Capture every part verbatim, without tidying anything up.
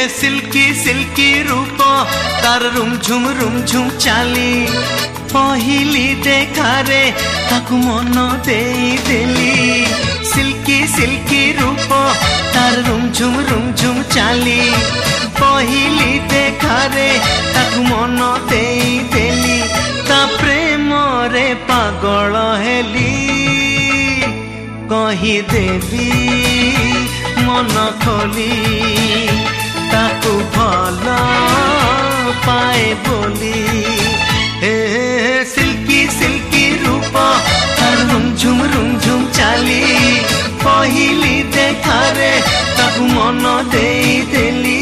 Silky silky रूप तार रुमझुम रुमझुम चाली पहिली देखारे ताकू मन देई देली सिल्की सिल्की रूप तार रुमझुम रुमझुम चाली पहिली देखारे ताकू मन देई देली ता प्रेम रे पागल हेली कही देवी मन खोली ताकू भल पाए बोली हे सिल्की सिल्की रूप तार रुमझुम रुमझुम चाली पहिली देखारे ताकू मन देई देली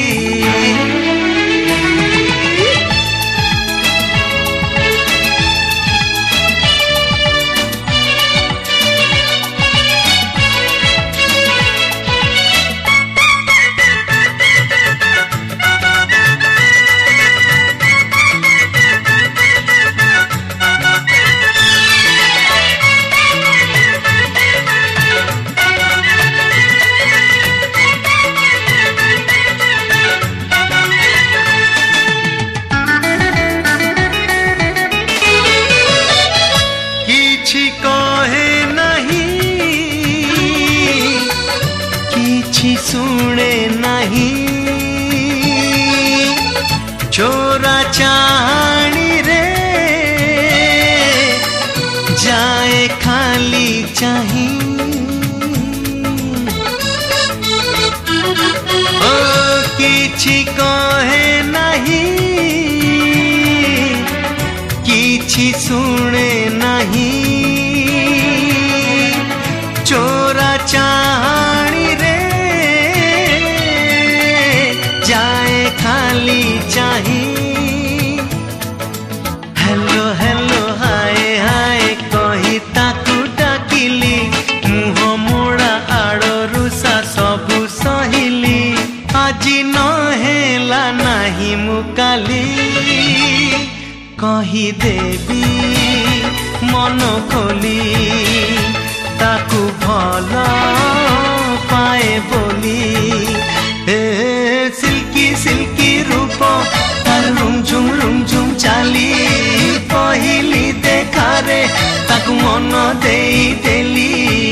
सुने नहीं चोरा चाणी रे जाए खाली चाही ओ किछि कहे नहीं किछि सुने नहीं चोरा चाणी रे जाए खाली चाही हेलो हेलो हाय हाय कही ताकू डाकिली मुह मोड़ा आड़रू सा सबू सहिली आजी न हेला नाही मुकाली कही देवी मन खोली ताकू भल पाए बोली हे सिल्की सिल्की रूप तार रुमझुम रुमझुम चाली पहिली देखारे ताकू मन देई देली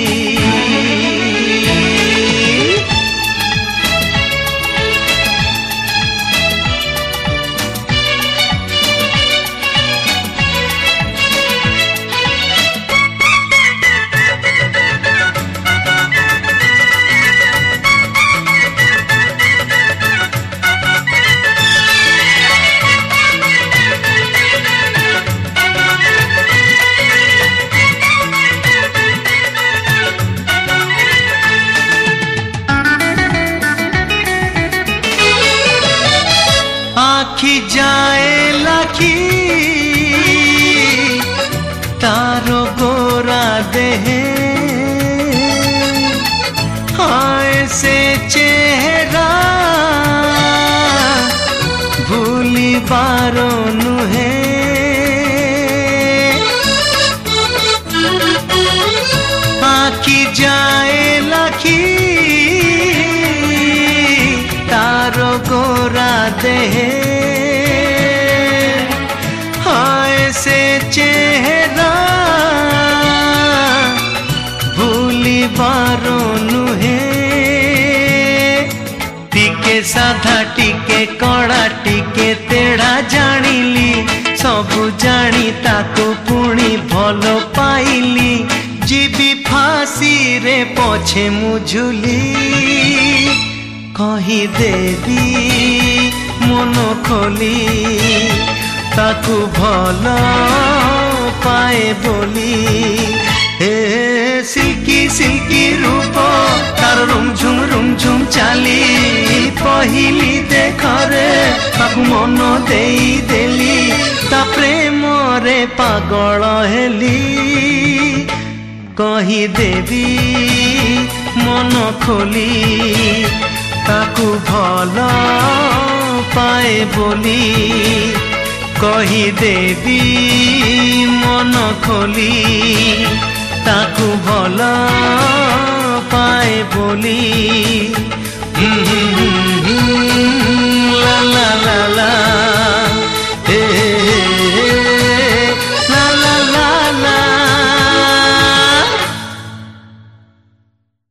आखी जाए लाखी तारो गोरा देहे हाय से चेहरा भूली बारो नुहे आखी जाए लाखी तारो गोरा देहे हाय से चेहरा भूली बारो नुहे टिके साधा टिके कड़ा टिके तेढ़ा जानिली सबू जानी ताको पुणी भल पाइली जीवी फांसी रे पछे मुझुली कही देवी मन खोली ताकू भल पाए बोली हे सिल्की सिल्की रूप तार रुमझुम रुमझुम चाली पहिली देखरे ताकू मन देई देली ता प्रेम रे पागल हेली कही देवी मन खोली ताकू भल पाए बोली कही देवी मन खोली ताकू भल पाए बोली।